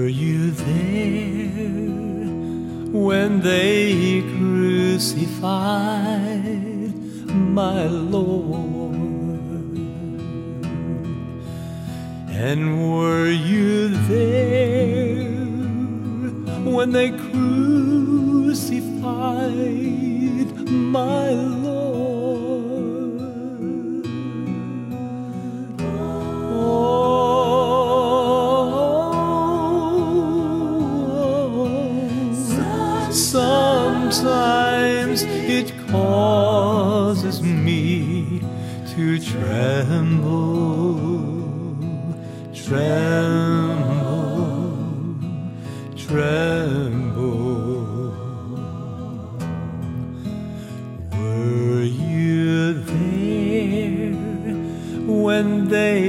Were you there when they crucified my Lord? And were you there when they crucified my Lord? Sometimes it causes me to tremble, tremble. Were you there when they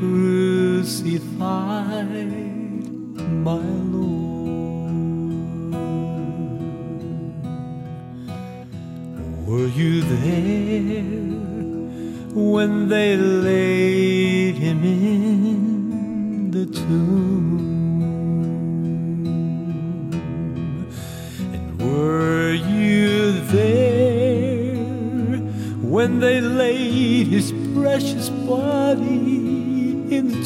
crucified my Lord? Were you there when they laid him in the tomb? And were you there when they laid his precious body in the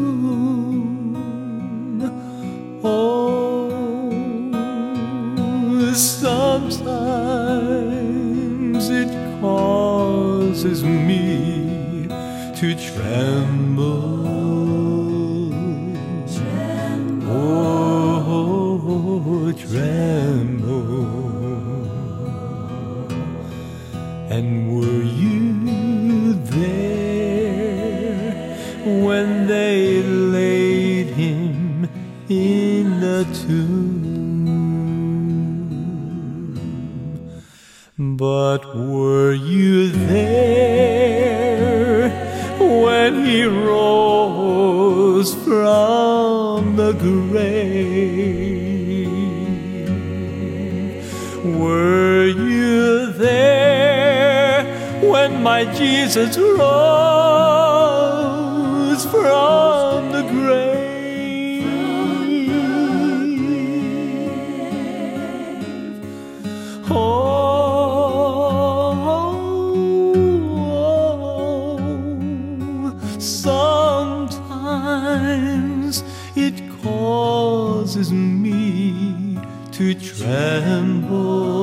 tomb? Oh, sometimes it causes me to tremble, oh, tremble. And were you there when they laid him in the tomb? But were you there when he rose from the grave? Were you there when my Jesus rose from the grave? Sometimes it causes me to tremble,